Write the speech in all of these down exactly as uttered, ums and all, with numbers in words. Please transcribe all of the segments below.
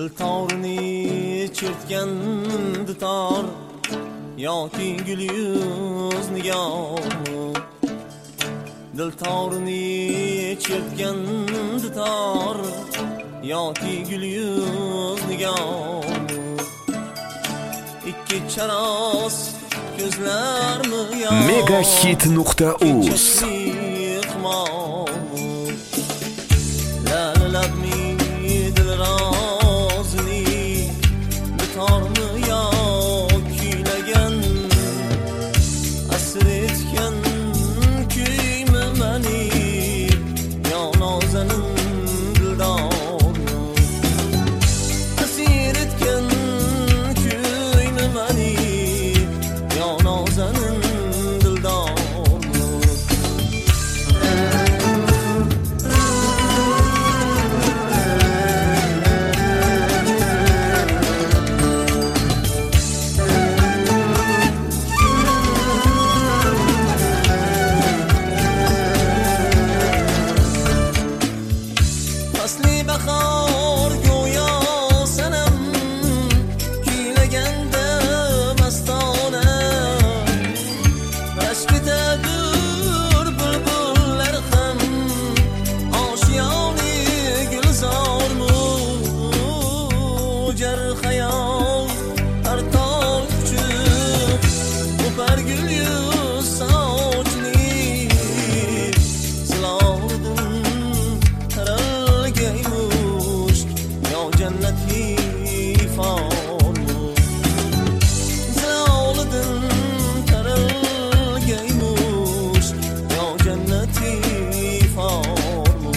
Dil torini chertgan dutor yoki gul yuz nigoh. Dil torini chertgan dutor yoki gul yuz nigoh. Ikki charos ko'zlarmi yo megahit nuqta uz lalabmi dil rozini dutormi yo kuylagan asr etgan kuymi mani yo nozanin dildorni asir etgan kuymi mani yo nozanin dildorni. Fasli bahor go'yo sanam kuylaganda mastona rashk etadur bulbullar ham oshiyoni gulzormu jar xayol har tol kuchib o'par gul yuz sochni silovdim taralgay mushk yo jannati formu silovdim taralgay mushk yo jannati formu.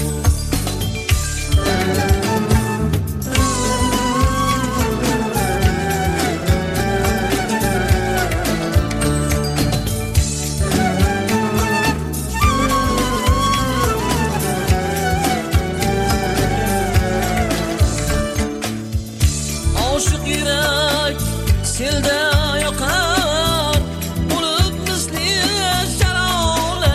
Oshiq yurak selda yoqar bo'lib misli sharola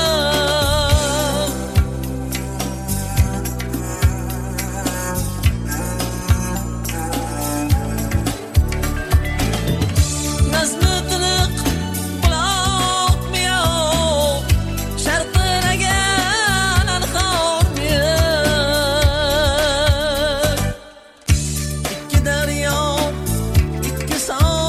nazmi tiniq buloq miyoq sharqiragan anhor miyok. Ikki daryo ikki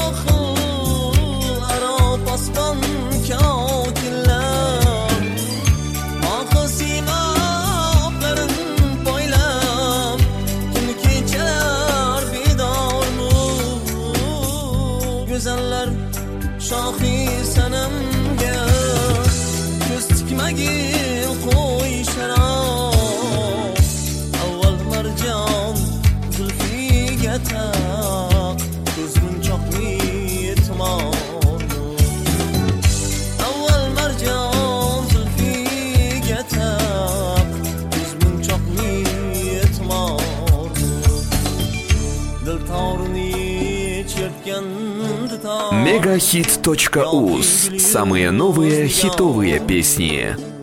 sohil aro posbon kokinlar oqi siymoqlarin poylab tun kechalar bedormu go'zallar shohi sanamga ko'z tikmagin qo'y sharob avval marjon zulfiga taq ko'z munchoqli yetmornu avval marjon zulfiga taq ko'z munchoqli yetmornu dil torini chertgan dutor megahit точка уз. Самые новые хитовые песни.